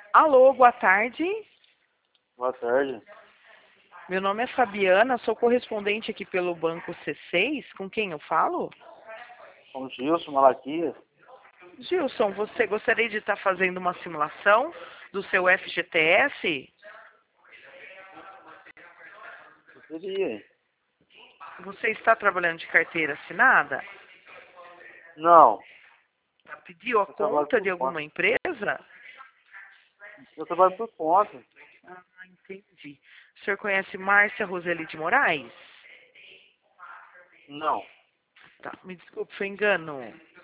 Alô, boa tarde. Boa tarde. Meu nome é Fabiana, sou correspondente aqui pelo Banco C6. Com quem eu falo? Com o Gilson Malaquias. Gilson, você gostaria de estar fazendo uma simulação do seu FGTS? Eu queria. Você está trabalhando de carteira assinada? Não, Pediu a eu trabalho conta por de conta. alguma empresa? Eu trabalho por conta. Ah, entendi. O senhor conhece Márcia Roseli de Moraes? Não. Tá, me desculpe, foi engano.